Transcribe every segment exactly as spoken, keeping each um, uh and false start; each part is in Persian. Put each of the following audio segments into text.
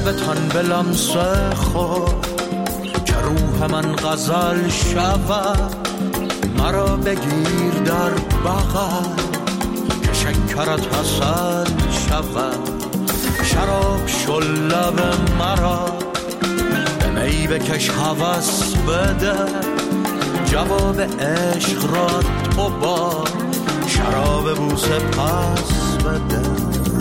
لبتان به لمس خود که روح من غزل شود، مرا بگیر در بغل که شکرت حسن شود. شراب شل لب مرا به می بکش هوس بده، جواب عشق را تو با شراب بوسه پس بده.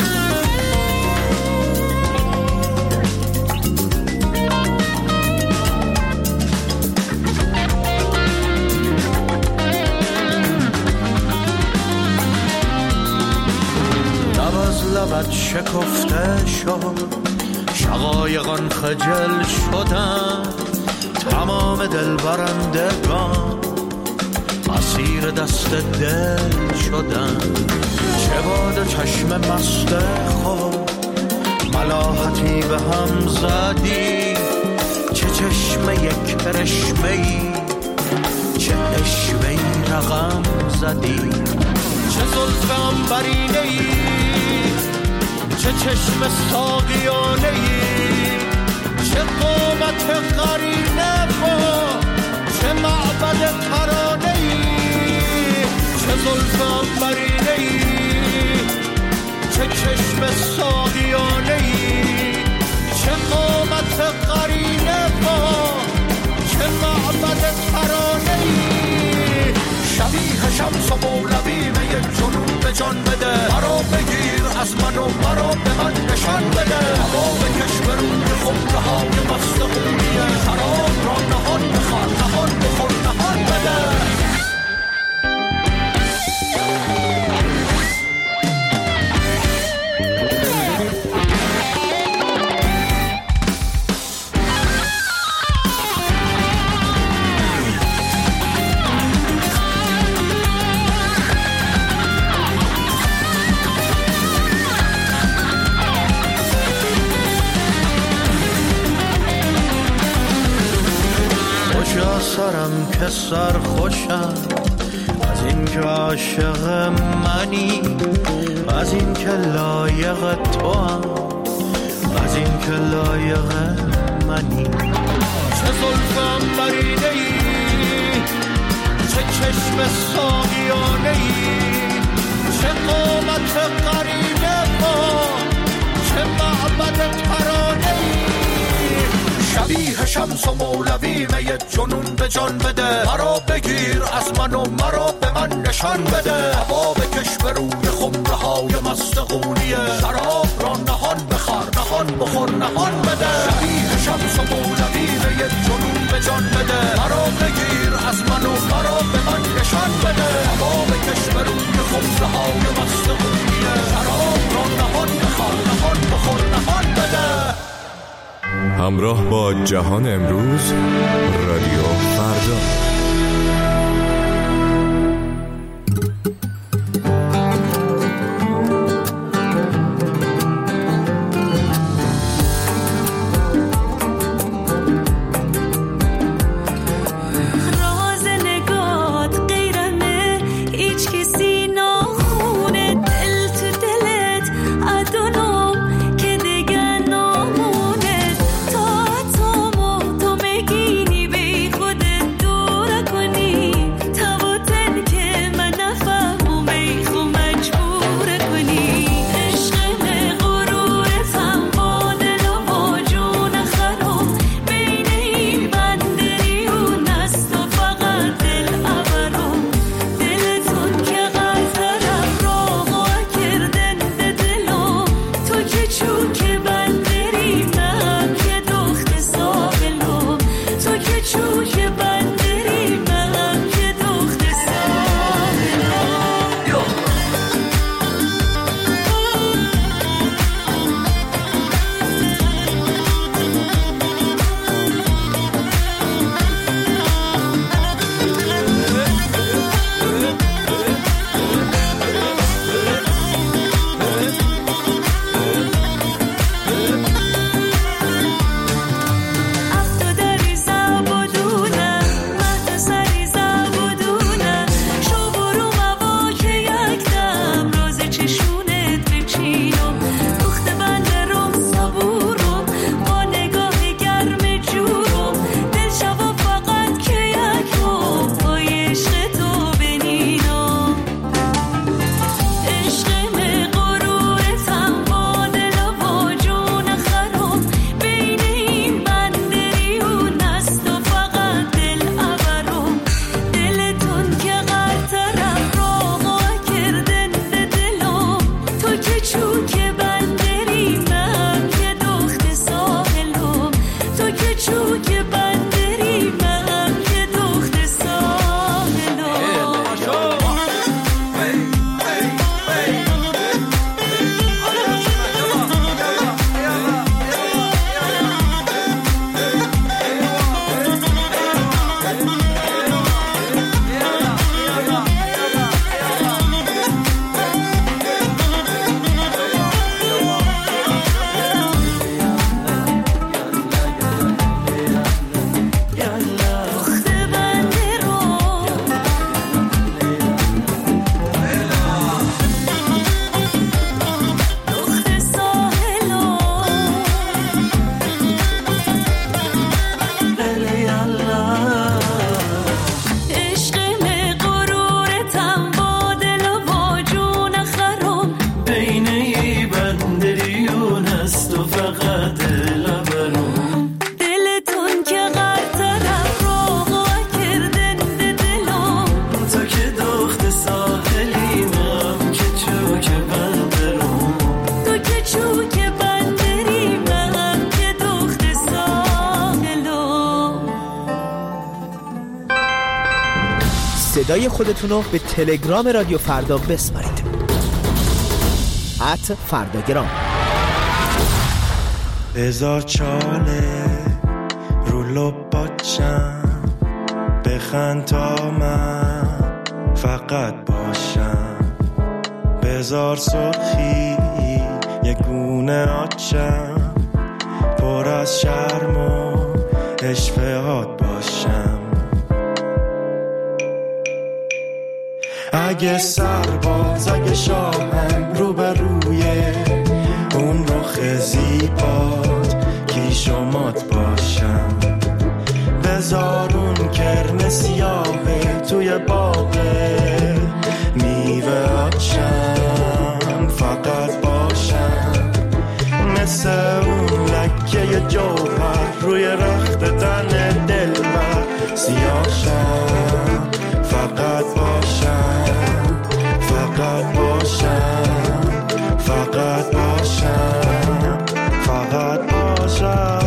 لبت شکفته شد، شقایقان خجل شدن، تمام دل برندگان اسیر دست دل شدن. چه باد چشم مست خود ملاحتی به هم زدی، چه چشم یک کرشمه‌ای، چه اشوه‌ای رقم زدی. چه زلف عنبرینه‌ای، چه چشم ساقیانه‌ای، چه قامت قرینه با چه معبد ترانه‌ای. چه زلف عنبرینه‌ای، چه چشم ساقیانه‌ای، چه قامت قرینه با چه معبد ترانه‌ای. شبیه شمس و مولوی یک جنون به جان بده، مرا بگیر از من و مرا به من نشان بده. هوا بکش به روی خمره های مست خونیه، شراب را نهان بخور نهان بخور نهان بده. سرم که سر خوشم از این که عاشق منی، از این که لایق تو هم، از این که لایق منی. چه زلف عنبرینه‌ای، چه چشم ساقیانه‌ای، چه قامت قرینه با چه معبد ترانه‌ای. شبیه شمس و مولوی می جنون به جان بده، مرا بگیر از من و مرا به من نشان بده. هوا بکش به روی خمره های مست قونیه، شراب را نهان بخور نهان بخور نهان بده. شبیه شمس و مولوی می جنون به جان بده، مرا بگیر از من و مرا به من نشان بده. هوا بکش به روی خمره های مست قونیه، شراب را نهان بخور نهان بخور نهان بده. همراه با جهان امروز، رادیو فردا. تو عینی بندریون است و فقط لبرون دلتون که غرطرم روغا کردن به دلم تا که دخت ساحلیم که چوک بندرون تو که چوک بندریم که دخت ساحلم. صدای خودتونو به تلگرام رادیو فردا بسپارید ات فرداگرام. بذار چاله رو لباچم بخند تا من فقط باشم. بذار سرخی یه گونه آچم پر از شرم و اشفهات باشم. اگه سرباز اگه شاهم رو به روی اون رخ زیبات کیش و مات باشم. بذار اون کرم سیاهه توی باغه میوه آچم فقط باشم. مثل اون لکه جوهر روی رخت تن دلبر سیاهشم فقط باشم فقط باشم فقط باشم فقط باشم.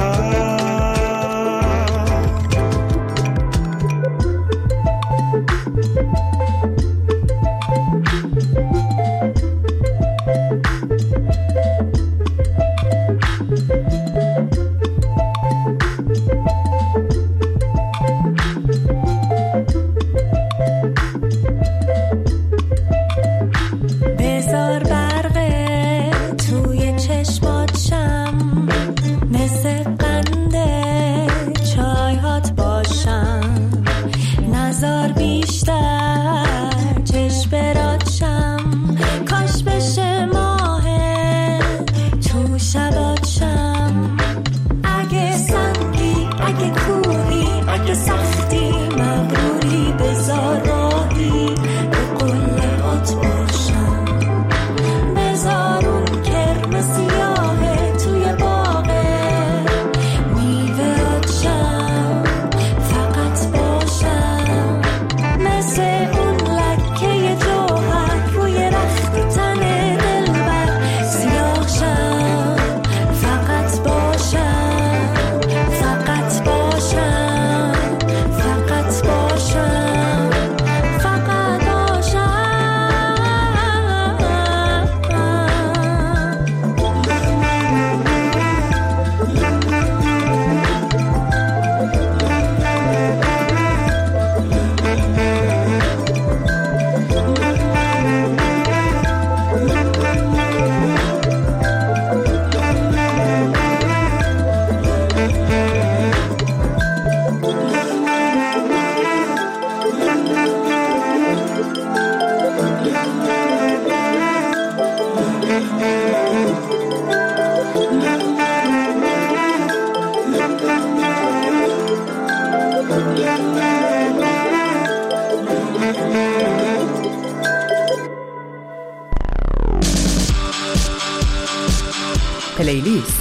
پلیلیست.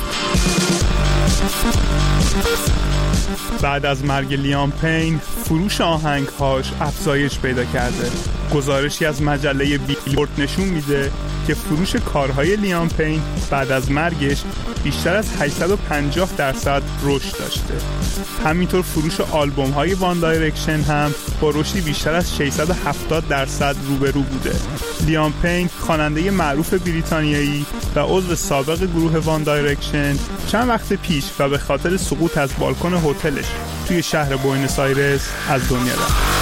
بعد از مرگ لیام پین فروش آهنگ‌هاش افزایش پیدا کرده. گزارشی از مجله بیلبورد نشون میده که فروش کارهای لیام پین بعد از مرگش بیشتر از هشتصد و پنجاه درصد رشد داشته. همینطور فروش آلبوم‌های وان دایرکشن هم با رشدی بیشتر از ششصد و هفتاد درصد روبرو بوده. لیام پین خواننده معروف بریتانیایی و عضو سابق گروه وان دایرکشن چند وقت پیش و به خاطر سقوط از بالکن هتلش توی شهر بوئنوس آیرس از دنیا رفت.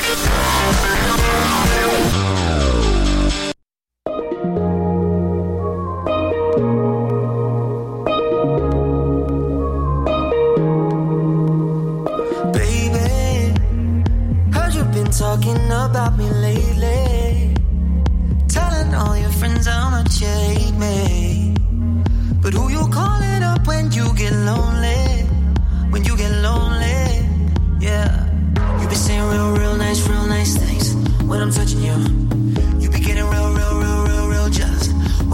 Talking about me lately, telling all your friends how much you hate me. But who you calling up when you get lonely? When you get lonely, yeah. You be saying real, real nice, real nice things when I'm touching you. You be getting real, real, real, real, real just when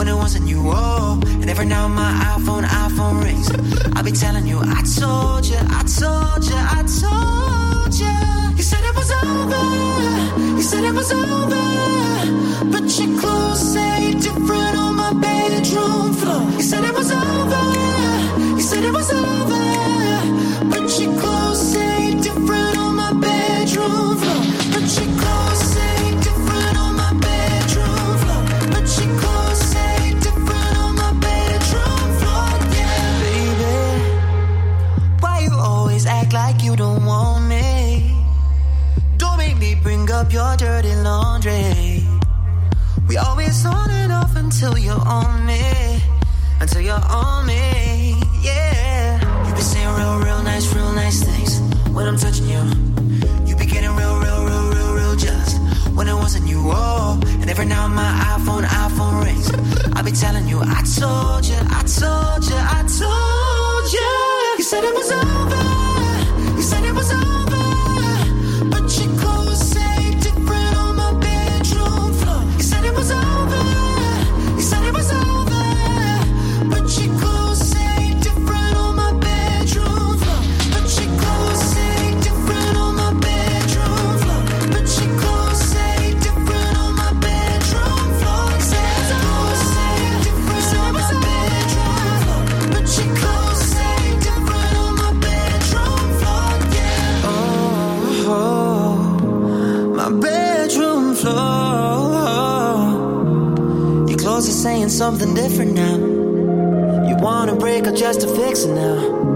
it wasn't you. Oh, and every now my iPhone, iPhone rings. I'll be telling you, I told you, I told you, I told you. You said it was over, you said it was over, but your clothes say different on my bedroom floor. You said it was over, you said it was over, but your clothes say different on my bedroom floor. But your clothes say different on my bedroom floor. But your clothes say different on my bedroom floor. Yeah, baby, why you always act like you don't want me? Don't make me bring up your dirty laundry. We always on and off until you're on me, until you're on me, yeah. You be saying real, real nice, real nice things when I'm touching you. You be getting real, real, real, real, real just when it wasn't you. Oh, and every now my iPhone, iPhone rings. I'll be telling you, I told you, I told you, I told you. You said it was over, you said it was over, but your clothes say different on my bedroom floor. You said it was over, you said it was over, but your clothes say different on my bedroom floor. But your clothes say different on my bedroom floor. But your clothes say different on my bedroom floor. Say it was say different on my bedroom floor. But your clothes say different on my bedroom floor. Yeah. Oh, oh, my bedroom floor. Your clothes are saying something different now. You wanna break up just to fix it now.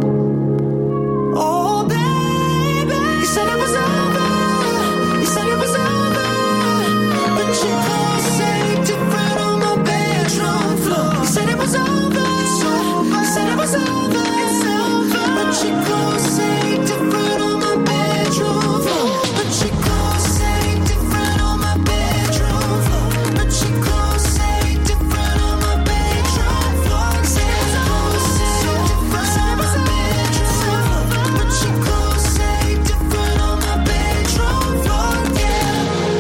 Oh, baby, you said it was over, you said it was over, but your clothes say different on my bedroom floor. You said it was over, it's over, you said it was over, it's over, but your clothes say different on my bedroom floor. But your clothes say different on my bedroom floor. But your clothes say different on my bedroom floor. Say it was over, say different on my bedroom floor. But your clothes say different on my bedroom floor. Yeah.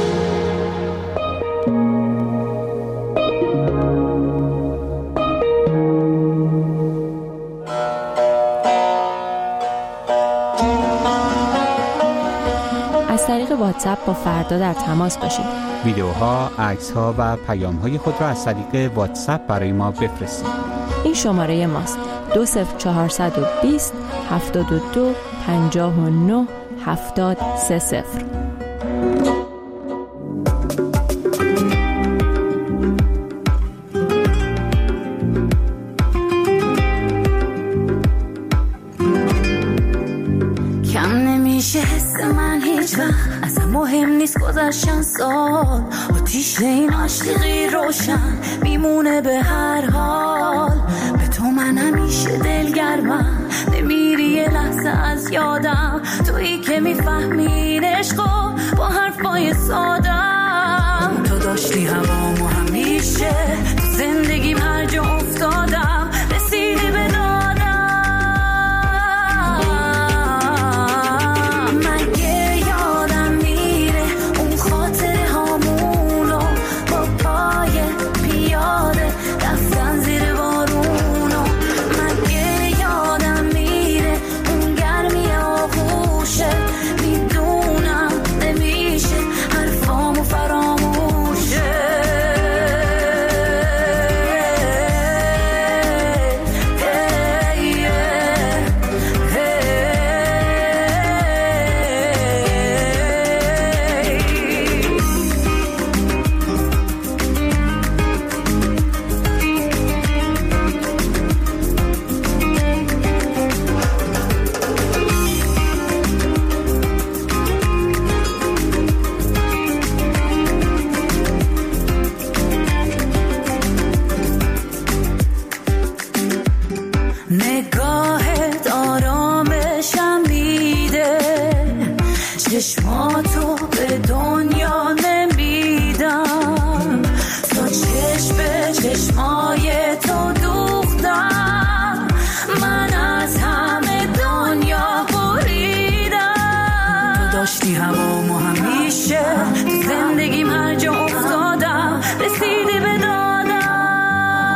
از طریق واتساپ با فردا در تماس باشید. ویدیوها، عکس‌ها و پیام‌های خود را از طریق واتساپ برای ما بفرستید. این شماره ماست: دو صفر چهارصد و بیست هفتاد و دو پنجاه و نه هفتاد سه صفر. کم نمیشه حس من هیچ وقت، اصلا مهم نیست گذشتن سال، آتیش این عاشقی روشن میمونه به هر حال. به تو من همیشه دلگرمم، نمیری یه لحظه از یادم، تویی که میفهمین عشقو با حرفای سادم. تو داشتی هوامو همیشه، تو زندگیم هر جا افتادم رسیدی به دادم. مگه یادم میره اون خاطره هامونو با پای پیاده رفتن زیر بارونو. مگه یادم میره اون گرمی آغوشه، میدونم نمیشه حرفامو فراموشه. نگاهت آرامشم میده، چشماتو به دنیا نمیدم، تا چشم به چشمای تو دوختم، من از همه دنیا بریدم. تو داشتی هوامو همیشه، تو زندگیم هر جا افتادم رسیدی به دادم.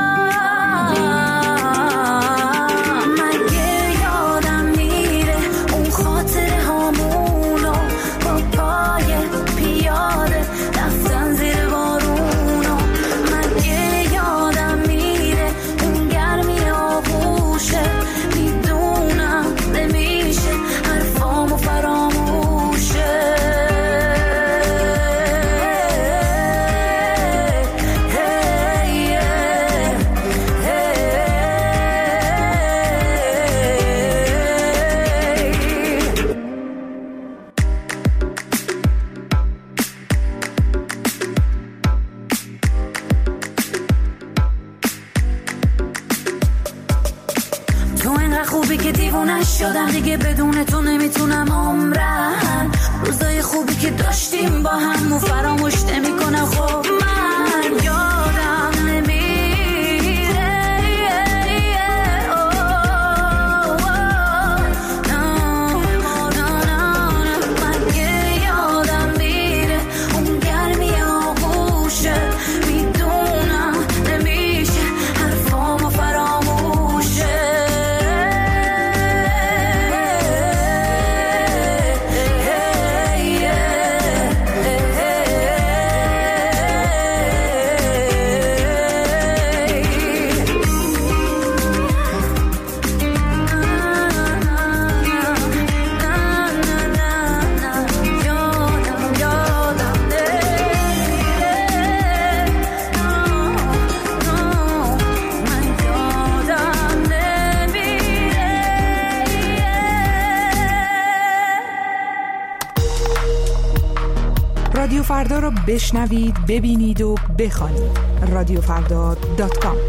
خوبی که دیوونه شدم دیگه بدون تو نمیتونم عمرم. روزای خوبی که داشتیم با هم و فراموش نمیکنم. خب من یادم نمیره رادیو فردا رو بشنوید، ببینید و بخوانید. رادیو فردا دات کام.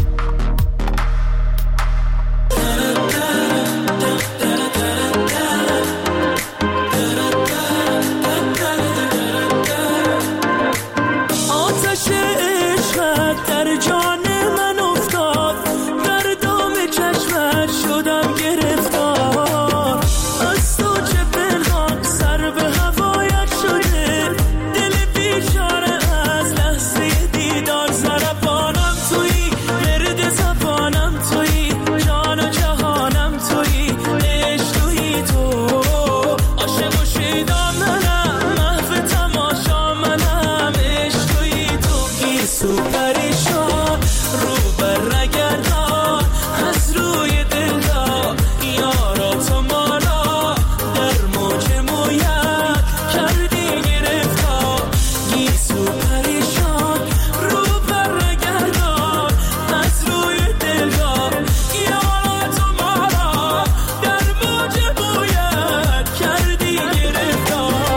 آتش عشقت در جان من افتاد، در دام چشمت شدم گرفتار. از تو چه پنهان سر به هوایت شده، دل بیچاره از لحظه دیدار ضربانم تویی، مرد زبانم تویی، جان و جهانم تویی، عشق تویی تو. عاشق و شیدا منم، محو تماشا منم، عشق تویی تو. گیسو پریشان رو بر نگردان، از روی دل دا یارا تو مالا، در موج مویت کردی گرفتار. گیسو پریشان رو بر نگردان، از روی دل دا یارا تو مالا، در موج مویت کردی گرفتار.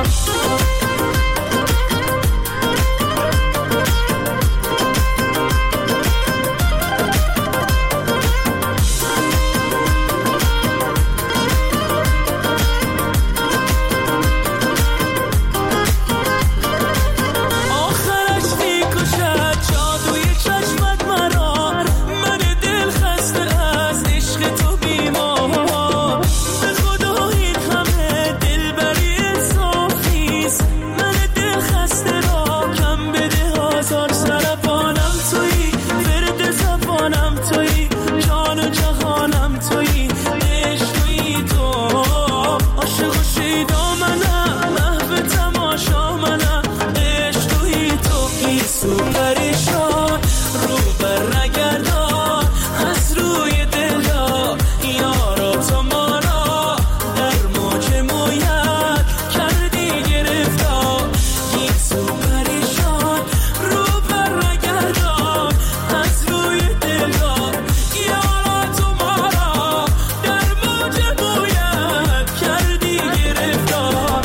آخرش میکشد جادوی چشمت مرا، من دل خسته از عشق تو بیمار. به خدا این همه دلبری انصاف نیست، من دل خسته را کم بده آزار. سربانم تویی، ورد زبانم تویی، جان و جهانم تویی، عشق تویی تو. عاشق و شیدا منم، محو تماشا منم، عشق تویی تو. گیسو پریشان رو بر نگردان، از روی دل دا یارا تو مالا، در موج مویت کردی گرفتار. گیسو پریشان رو بر نگردان، از روی دل دا یارا تو مالا، در موج مویت کردی گرفتار.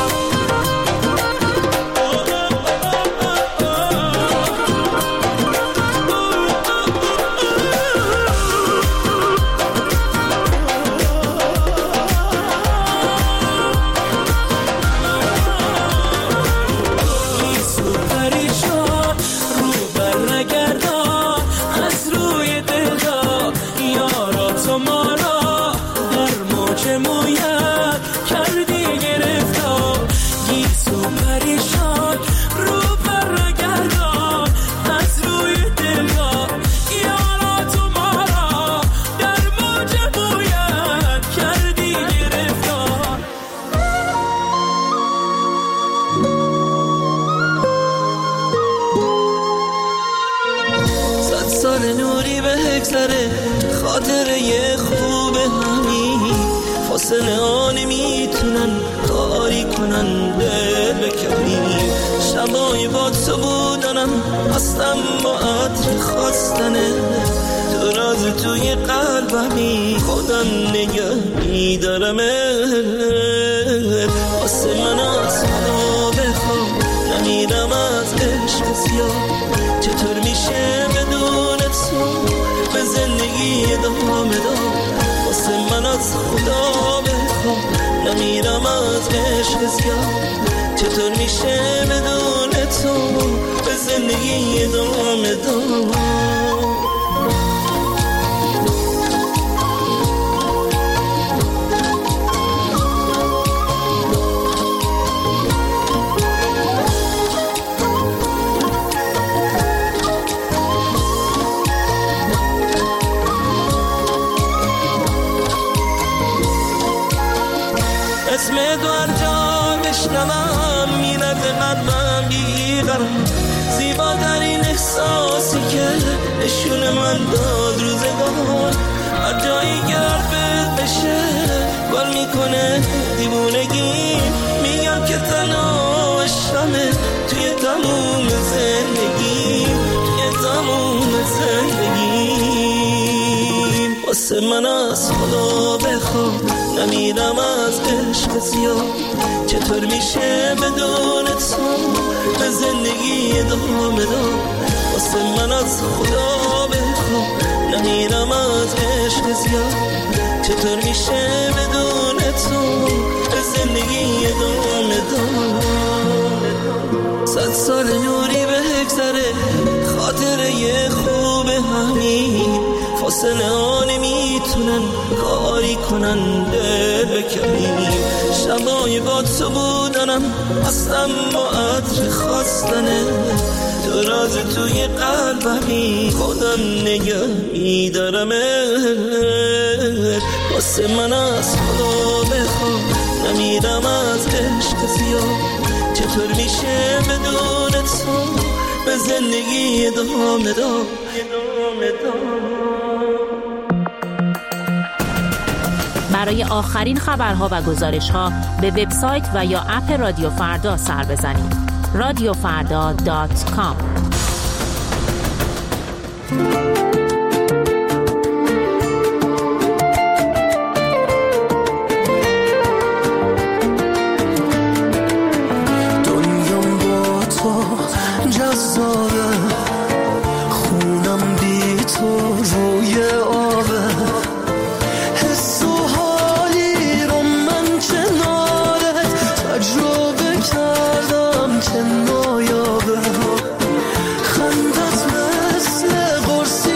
گیسو پریشان رو بر نگردان، از روی دل دا یارا تو مالا، در موج مویت کردی گرفتار. گیسو پریشان رو بر نگردان، از روی دل دا یارا تو مالا، در موج مویت کردی گرفتار. صد سال نوری به هگذره، خاطره یه خوب همین، فاصله ها نمیتونن کاری کنن دل بکنی. شبای با تو بودنم هستم با عطر خواستنه، تو راز توی قلبمی خودم نگه میدارمه. واسه من از خدا بخوام، نمیرم از عشق سیاه. چطور میشه بدون تو به زندگی ادامه داد؟ واسه من عشق زیاد چطور میشه بدون تو به زندگی ادامه داد. اسم دوار جا بشنوم میرد قلبم بیقرم، زیباترین احساسی که نشون من داد روزگار. هر جایی که حرفت بشه گل میکنه دیوونگی، میگم که تنها عشقمه توی تموم زندگی، توی تموم زندگی. واسه من از خدا بخواد نمیرم از عشق زیاد چطور میشه بدون تو به زندگی ادامه داد. واسه من از خدا بخواد نمیرم از عشق زیاد چطور میشه بدون تو به زندگی ادامه داد. صد سال نوری بگذره خاطره خوب همین، فاصله ها نمیتونن کاری کنن دل بکنیم. شبای با تو بودنم اصلا با عطر خواستنه، تو راز توی قلبمی خودم نگه میدارم. واسه من از خدا بخوام نمیرم از عشق زیاد چطور میشه بدون تو به زندگی ادامه داد. برای آخرین خبرها و گزارشها به وبسایت و یا اپ رادیو فردا سر بزنید. رادیو فردا دات کام. دنیام با تو جذابه، خونم بی تو روی آبه، حس و حالی رو من کنارت تجربه کردم که نایابه. خندت مثل قرص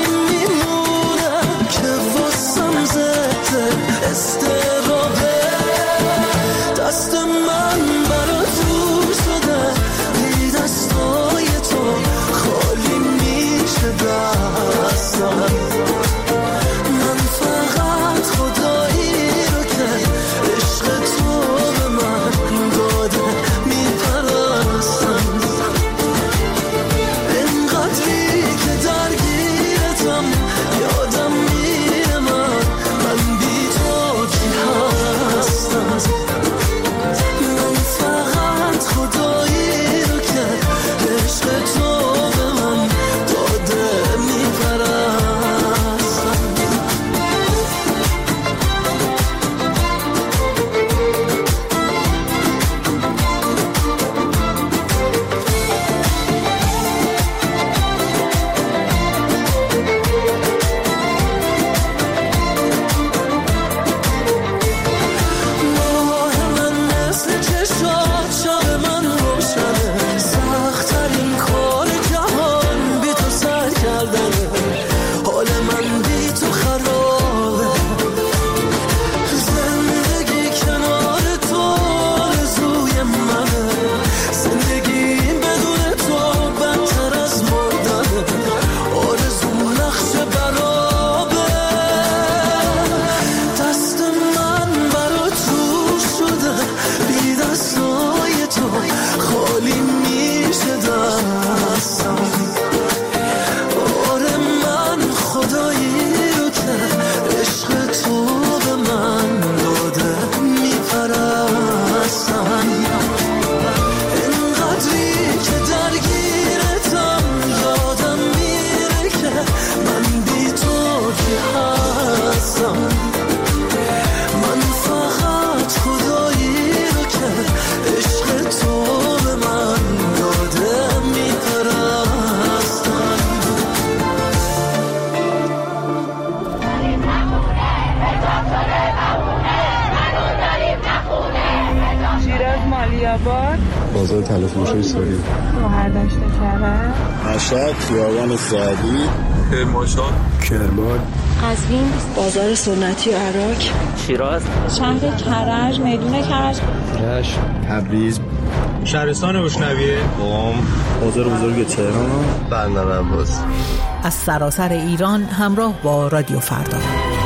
مغازه تلفروشی سوری. مهردشت کرد. مشهد خیابان سعدی. کرمانشاه. کرمان. قزوین. بازار سنتی و عراق. شیراز. شهر کرج. میدون کرج. رشت. تبریز. شهرستان بوشنویه. قم. بازار بزرگ تهران. بندر عباس. از سراسر ایران همراه با رادیو فردا.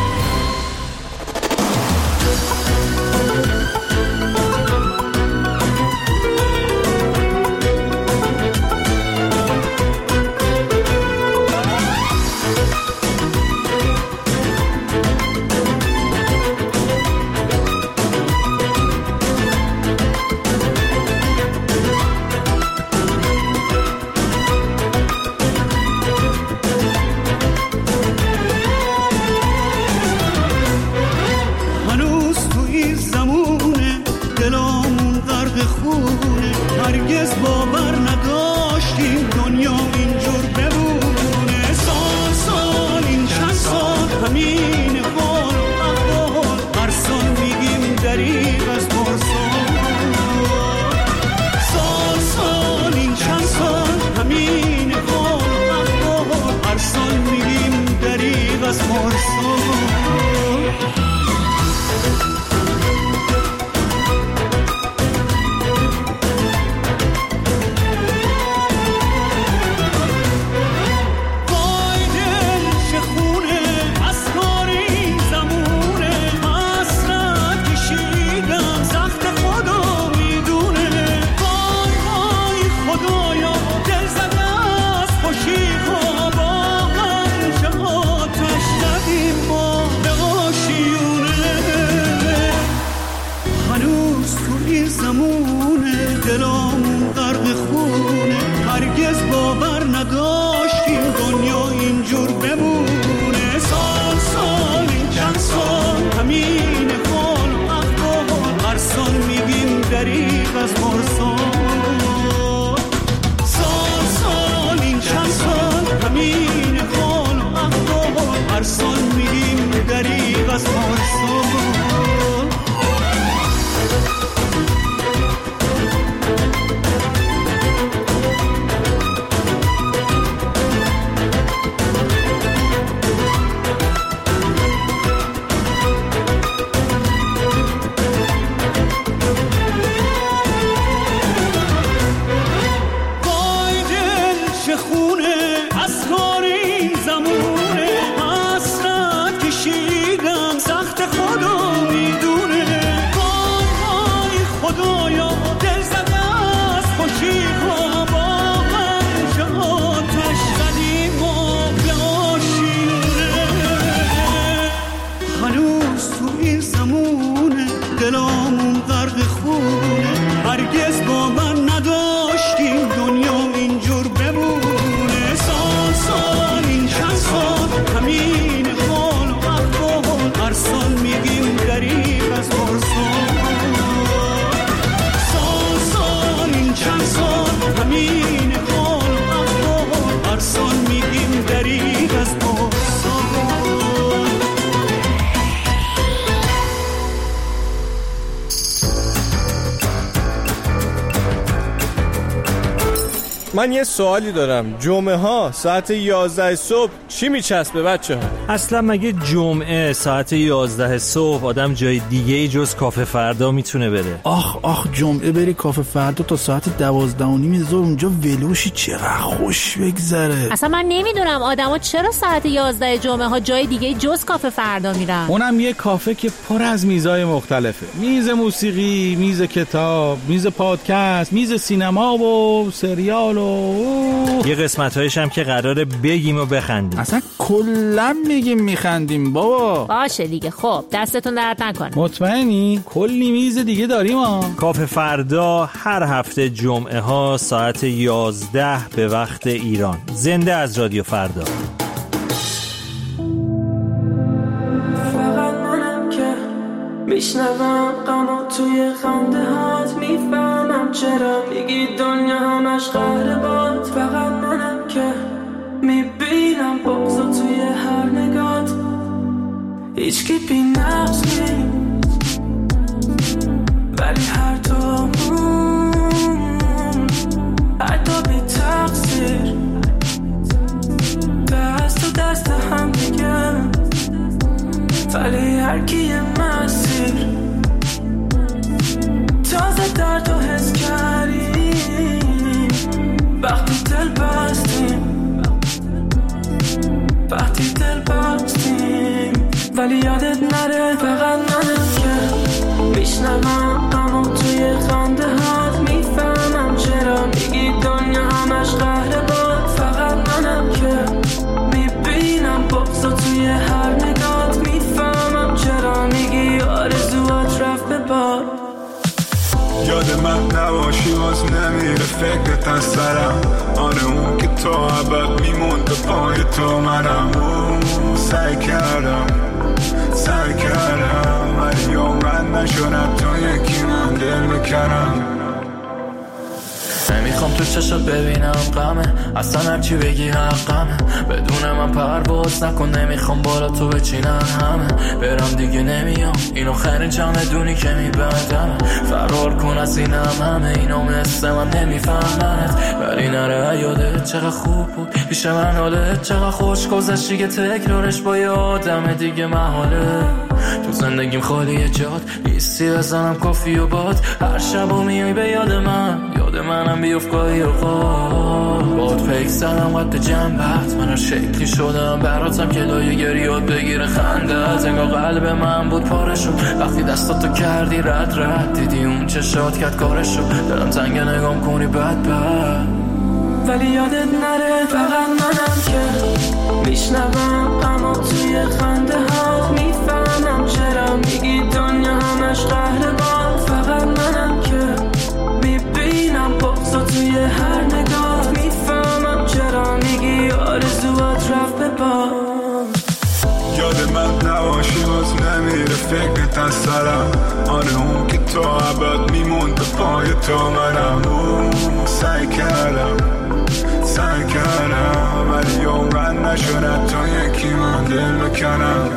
من یه سوالی دارم. جمعه ها ساعت یازده صبح چی میچسبه بچه ها؟ اصلا مگه جمعه ساعت یازده صبح آدم جای دیگه جز کافه فردا میتونه بره؟ آخ آخ جمعه بری کافه فردا تا ساعت دوازده و نیم ظهر اونجا ولوشی چقدر خوش بگذره. اصلا من نمیدونم آدما چرا ساعت یازده جمعه ها جای دیگه جز کافه فردا میرن. اونم یه کافه که پر از میزای مختلفه. میز موسیقی، میز کتاب، میز پادکست، میز سینما و سریال و یه قسمت‌هایش هم که قراره بگیم و بخندیم. اصلا کلا میگیم میخندیم بابا. باشه دیگه. خب دستتون درد نکنه. مطمئنی؟ کلی میز دیگه داریم ها. کافه فردا هر هفته جمعه ها ساعت یازده به وقت ایران. زنده از رادیو فردا. فقط منم که میشنوم غمو توی خنده هات، میفهمم چرا میگی دنیا همش قهر باد. فقط منم که میبینم بغضو توی هر نگات، هیچ کی بی نقص نیست ولی هر تو ولی یادت نره فقط منم که میشنوم اما توی خنده هات میفهمم چرا میگی دنیا همش قهر باد. فقط منم که میبینم بغضا توی هر نگات میفهمم چرا میگی آرزوات رفت به باد. یاد من نباشی باز نمیره فکرت از سرم. آره اون که تو عبد میموند پای تو منم. سعی کردم سعی کردم ولی عمرن نشدم تو یکی من دل بکنم. نمیخوام تو چشات ببینم غمه، اصلا هرچی بگی حقمه. بدون من پرواز نکن، نمیخوام بالا تو بچینن همه. برم دیگه نمیام، اینو خیرین چمدونی که میبندم. فرار کن از اینم همه، اینو مثل من نمیفهمنت. ولی نره یادت چقدر خوب بود پیش من، حالت چقدر خوش گذشتی که تکرارش با یه آدم دیگه محاله. تو زندگیم خالیه جاد نیستی، بزنم کافی و باد. هر شب و میای به یاد من، یاد منم بیفت گاهی اوقات. باد پیک زدم قد جنبت، من هر شکلی شدم براتم که لایه گریات بگیره خندت. انگار قلب من بود پاره شد وقتی دستاتو کردی رد رد. دیدی اون چشات کرد کارشو، دلم تنگ نگام کنی بد بد. ولی یادت نره فقط منم که میشنوم اما توی خنده ها میفهمم چرا میگی دنیا همش قهر باد. فقط منم که میبینم بغضا توی هر نگاه میفهمم چرا میگی آرزوات رفت به باد. یاد من نباشی باز نمیره فکرت از سرم. آره اون که تو عبد میموند پای تو منم. سعی کردم سعی کردم ولی عمرن نشدم تو یکی من دل بکنم.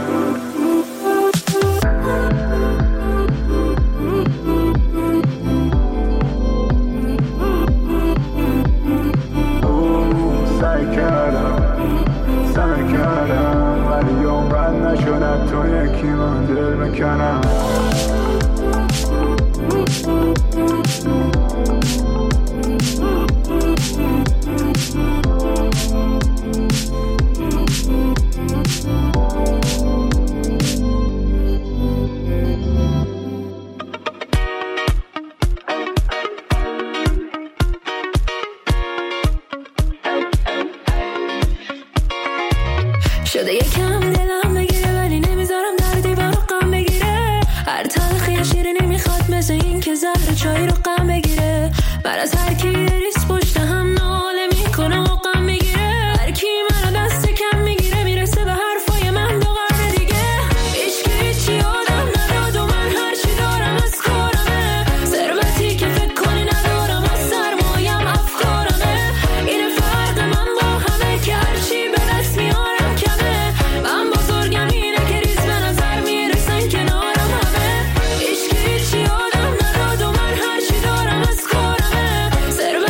سعی کردم سعی کردم ولی عمرن نشدم تو یکی من دل بکنم. شده یکم دلم بگیره ولی نمیذارم در دیوار غم بگیره. هر تلخی شیرینی میخواد مثل این که زهر چای رو غم بگیره. من از هر کی ریس پشت هم ناله میکنم و غم میگیره. هر کی منو دست کم میگیره میرسه به حرفای من دو قرن دیگه. هیچکی هیچی آدم نداد و من هر چی دارم از کارمه. ثروتی که فکر کنی ندارم از سرمایم افکارمه. این فرق من با همه که هر چی به دست میارم کمه. من بزرگم اینه که ریز به نظر میرسن کنارم همه. هیچکی هیچی آدم نداد و من هر چی دارم از کارمه. ثروتی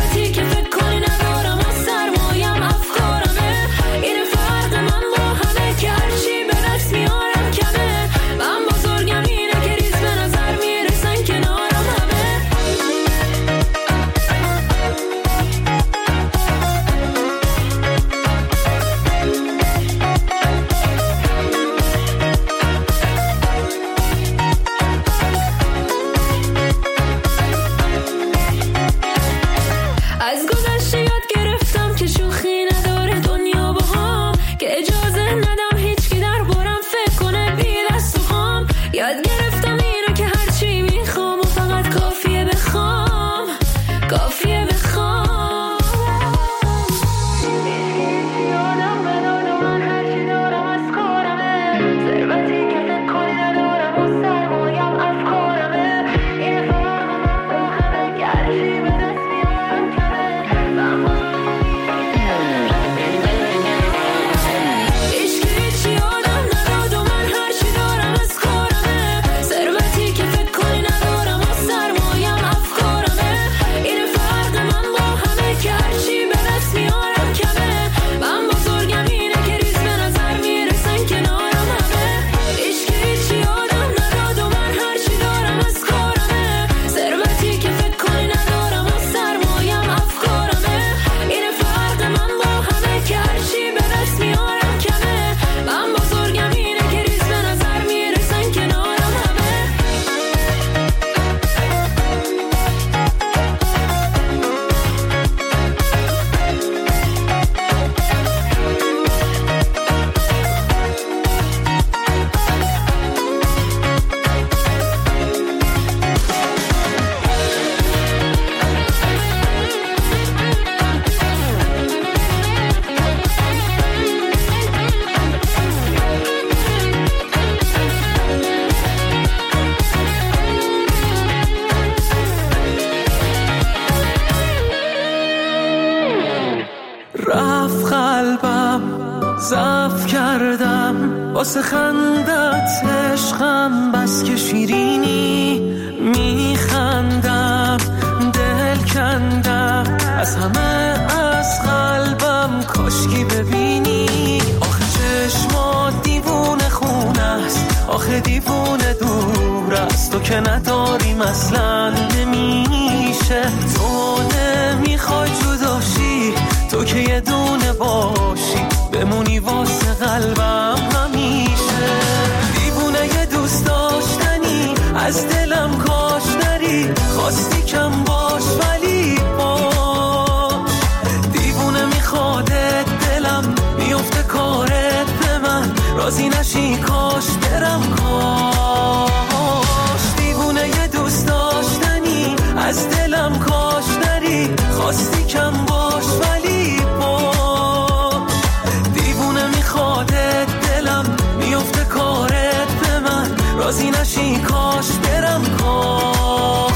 واسه خندت عشقم بس که شیرینی میخندم دل کندم از همه از قلبم کاشکی ببینی آخه چشمات دیوونه خونه است آخه دیوونه دور است تو که نداری مثلا نمیشه تو نمیخوای جداشی تو که یه دونه باشی بمونی واسه قلبم همیشه دیوونه یه دوست داشتنی از دلم کاش نری خواستی کم باش ولی باش دیوونه میخوادت دلم میفته کارت به من راضی نشی کاش برم کاش دیوونه یه دوست داشتنی از دلم کاش نری خواستی کم باش ولی باش دیوونه میخوادت دلم میفته کارت به من راضی نشی کاش برم کاش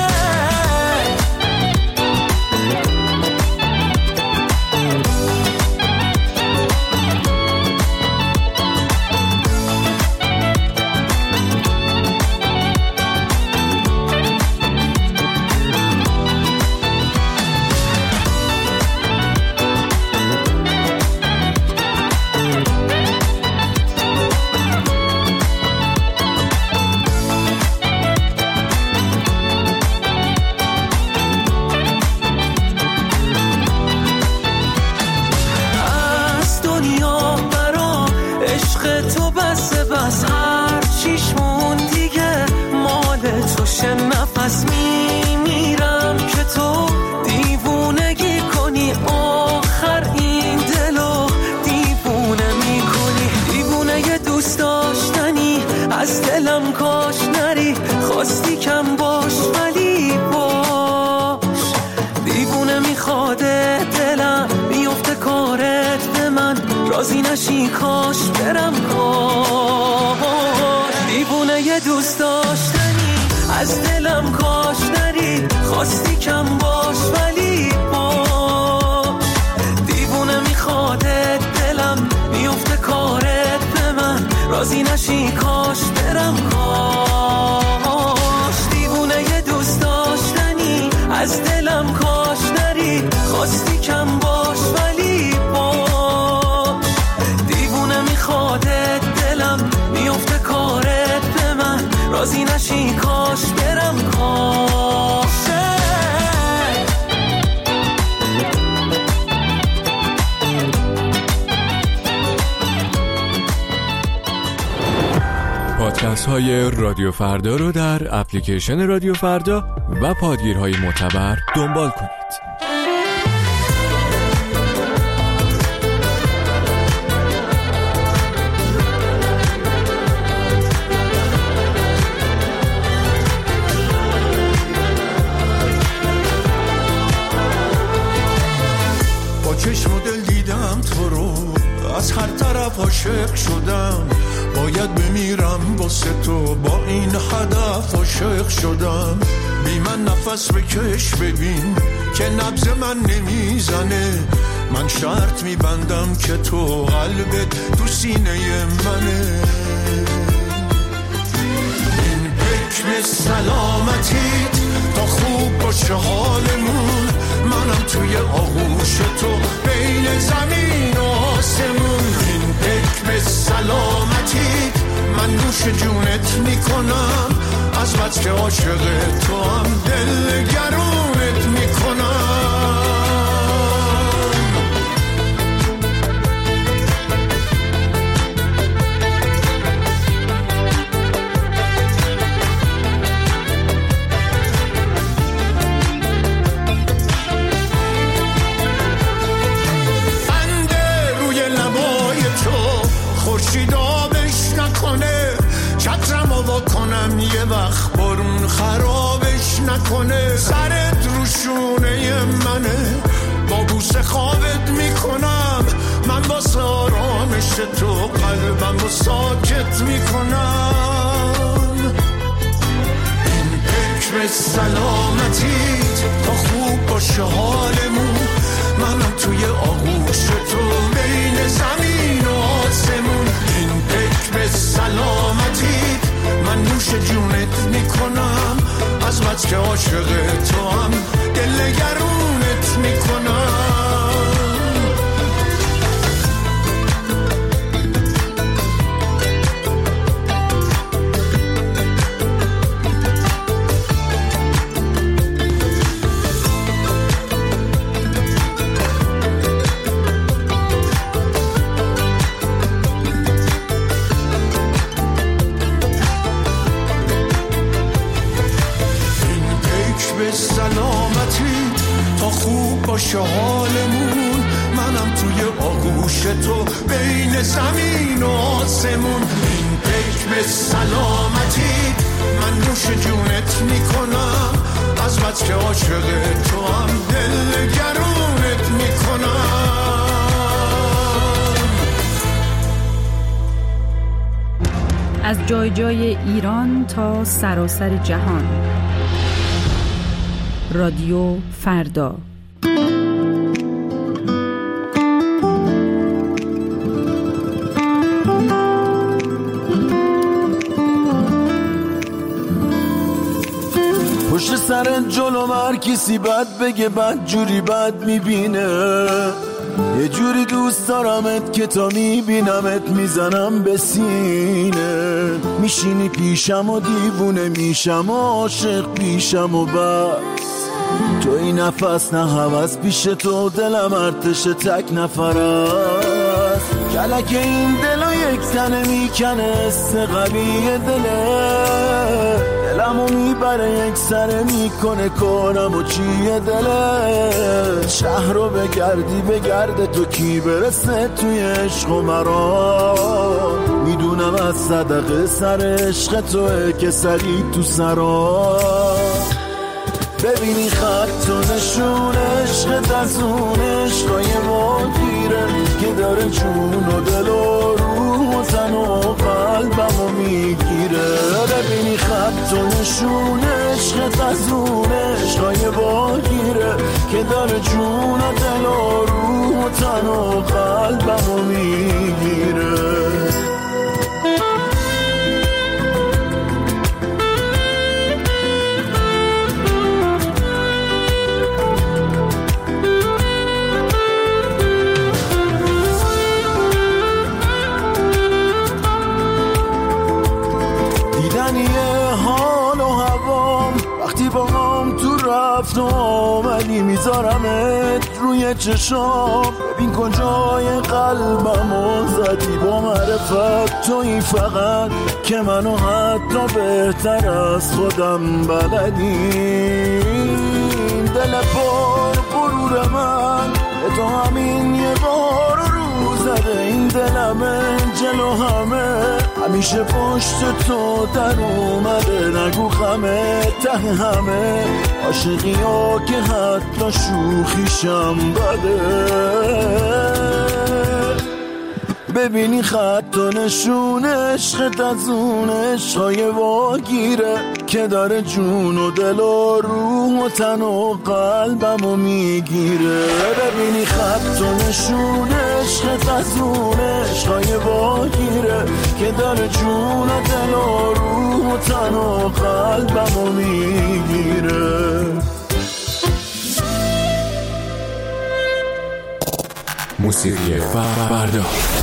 نفس میمیرم که تو دیوونگی کنی آخر این دلو دیوونه میکنی دیوونه یه دوست داشتنی از دلم کاش نری خواستی کم باش ولی باش دیوونه میخواده دلم میفته کارت به من راضی نشی کاش برم کاش دیوونه یه دوست داشتنی از دلم کاش نری خواستی کم باش ولی باش دیوونه میخواده دلم میفته کارت به من راضی نشی کاش برم کاش دیوونه یه دوست داشتنی از دلم کاش نری خواستی کم باش ولی باش دیوونه میخواده دلم میفته کارت به من راضی نشی کاش برم کاش پادکست های رادیو فردا رو در اپلیکیشن رادیو فردا و پادگیرهای معتبر دنبال کنید. چشم و دل دیدم تو رو از هر طرف عاشق شدم باید بمیرم واسه تو با این هدف عاشق شدم بی من نفس بکش ببین که نبض من نمیزنه من شرط میبندم که تو قلبت تو سینه منه این حکم سلامتیت تا خوب باشه حالمون منم توی آغوش تو بین زمین و آسمون این حکم سلامتی من نوش جونت میکنم از بس که عاشق تو هم دل گرونت میکنم کنم یه وقت بارون خرابش نکنه سرت رو شونه منه با بوسه خوابت میکنم من واسه آرامش تو قلبم رو ساکت میکنم این حکم سلامتیت تا خوب باشه حالمون منم توی آغوش تو بین زمین و آسمون این حکم بس که عاشق تو هم دلگرونت میکنم. خوب باشه حالمون، منم توی آغوش تو بین زمین و آسمون. این پیک به سلامتی من نوش جونت میکنم، از بس که عاشق تو هم دلگرونت میکنم. از جای جای ایران تا سراسر جهان، رادیو فردا. پشت سر جلو هر کسی بد بگه بد جوری بد میبینه. یه جوری دوست دارمت که تا میبینمت میزنم به سینه. میشینی پیشم و دیوونه میشم و عاشق پیشم و بس. تو این نفس نه هوس پیش تو دلم ارتش تک نفر است. کلک این دلو یک تنه میکنه استقلی دله. دلمو میبره یک سره میکنه کنم و چیه دله. شهر رو بگردی بگرده تو کی برسه توی عشق و مرا. میدونم از صدقه سر عشق توه که سری تو سرا. ببینی خط و نشون عشقت از اون عشقای مدیره که داره جون و دل و روح و تن و قلبم و میگیره. ببینی خط و نشون عشقت از اون عشقای باگیره که داره جون و دل و روح و تن و قلبم و میگیره. رفت و آمدی میذارمت روی چشام. ببین کجای قلبمو زدی با معرفت تویی فقط که منو حتی بهتر از خودم بلدی. دل پر غرور من به تو همین یه بار رو زده. این دلمه جلو همه همیشه پشت تو در اومده. نگو خمه ته همه عاشقی ها که حتی شوخیشم بده. ببینی خط و نشون عشقت از اون عشقای واگیره که داره جون و دل و روح و تن و قلبمو میگیره. ببینی خط و نشون عشقت از اون عشقای واگیره که داره جون و دل و روح و تن و قلبمو میگیره. موسیقی فردا.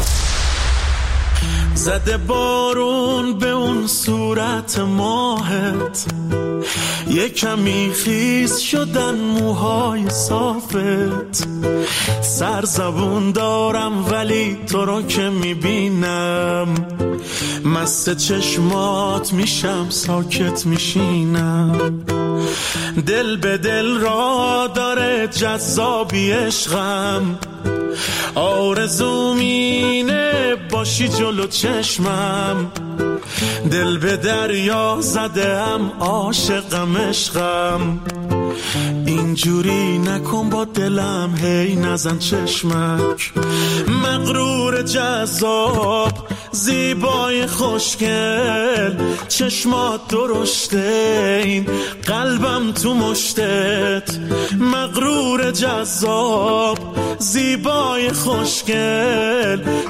زده بارون به اون صورت ماهت، یه کمی خیس شدن موهای صافت. سرزبون دارم ولی تو رو که میبینم مست چشمات میشم ساکت میشینم. دل به دل را داره جذابی عشقم، آرزوم اینه باشی جلو چشمم. دل به دریا زدم عاشقم عشقم، اینجوری نکن با دلم هی نزن چشمک. مغرور جذاب زیبای خوشگل، چشمات درشته این قلبم تو مشتت. مغرور جذاب زیبای خوشگل،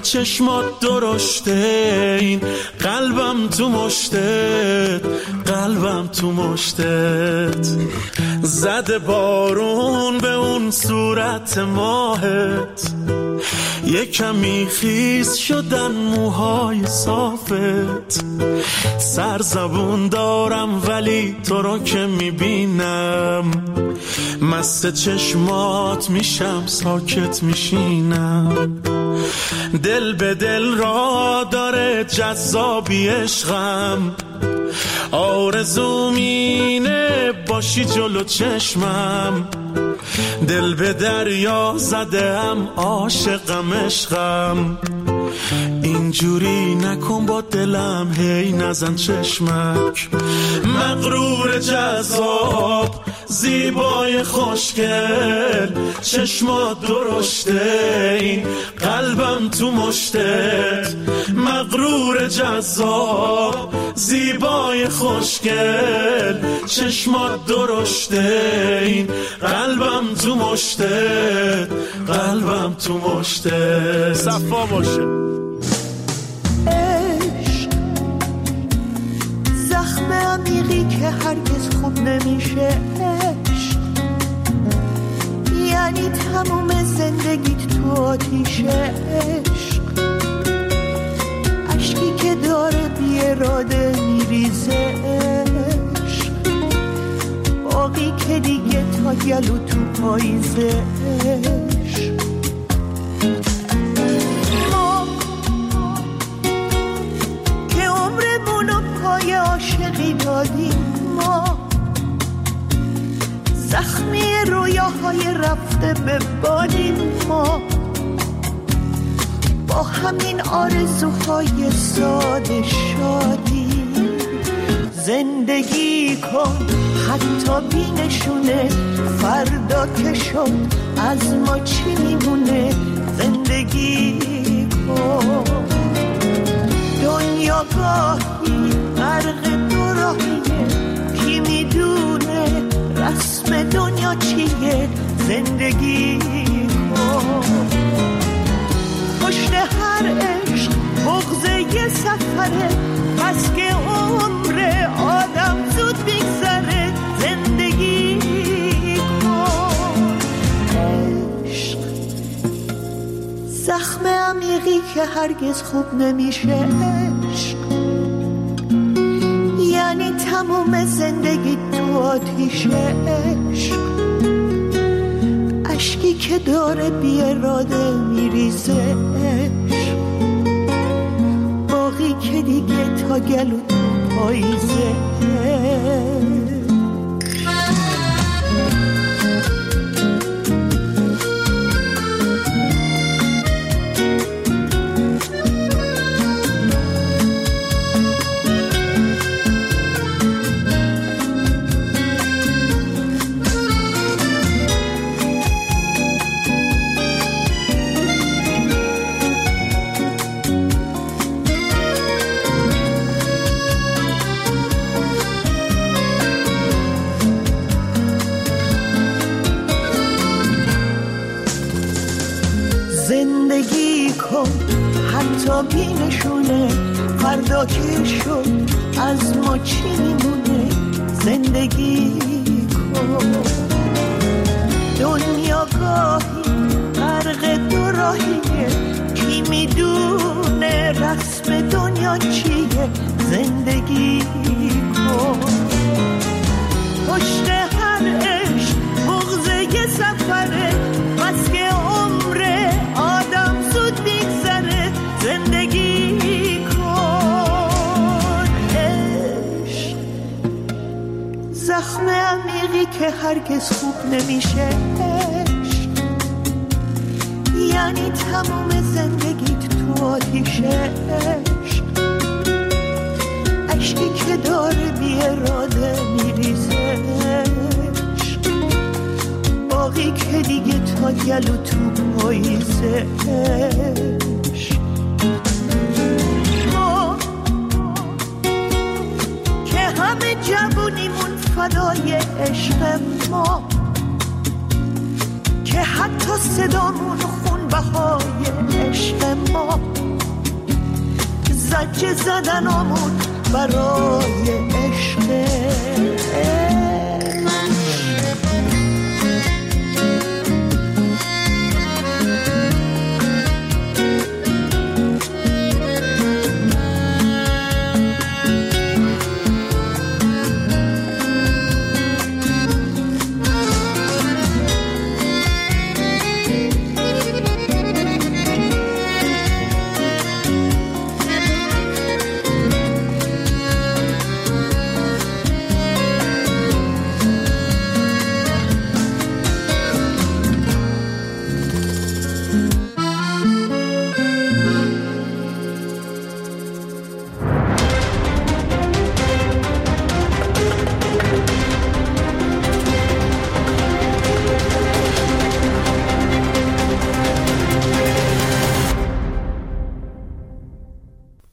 چشمات درشته، این قلبم تو مشتت، قلبم تو مشتت. زده بارون به اون صورت ماهت، یه کمی خیس شدن موهای صافت. سرزبون دارم ولی تو رو که میبینم، مست چشمات میشم ساکت میشینم. دل به دل را داره جذابی عشقم، آرزوم اینه باشی جلو چشمم. دل به دریا زدم عاشقم عشقم، اینجوری نکن با دلم هی نزن چشمک. مغرور جذاب زیبای خوشگل، چشمات درشته، این قلبم تو مشتت. مغرور جذاب زیبای خوشگل، چشمات درشته، این قلبم تو مشتت، قلبم تو مشتت. صفا باشه. عشق زخم عمیقی که هرگز خوب نمیشه. عشق یعنی تموم زندگیت تو آتیشه. عشق عشقی که داره بی اراده میریزه. عشق باقی که دیگه تا گلو تو پاییزه. عشق ما که عمرمونو پای عاشقی دادیم، ما زخمی رویاهای رفته به بادیم، ما با همین آرزوهای ساده شادی. زندگی کن حتی بی نشونه، فردا که شد از ما چی میمونه. زندگی کن. دنیا گاهی غرق دو راهیه، کی میدونه رسم دنیا چیه. زندگی کن. پشت هر عشق بغض یه سفره، پس که عمر آدم زود بگذره. زندگی کن. عشق زخم عمیقی که هرگز خوب نمیشه. عشق یعنی تموم زندگی تو آتیشه. عشق عشقی که داره بی اراده میریزه. عشق باقی که دیگه تا گلو تو پاییزه. زندگی کن حتی بی نشونه، فردا که شد از ما چی میمونه. زندگی کن. دنیا گاهی غرق دو راهیه، کی میدونه رسم دنیا چیه. زندگی کن. پشت هر عشق بغض یه سفره، بس که عمر آدم زود بگذره. زندگی کن. عشق زخم عمیقی که هرگز خوب نمیشه. عشق یعنی تموم زندگیت تو آتیشه. عشق عشقی که داره بی اراده میریزه. عشق باقی که دیگه تا گلو تو پاییزه. عشق ما که همه جوونیمون فدای عشق، ما که حتی صدامون خون بهای عشق ما زجه زدن آمون برای عشق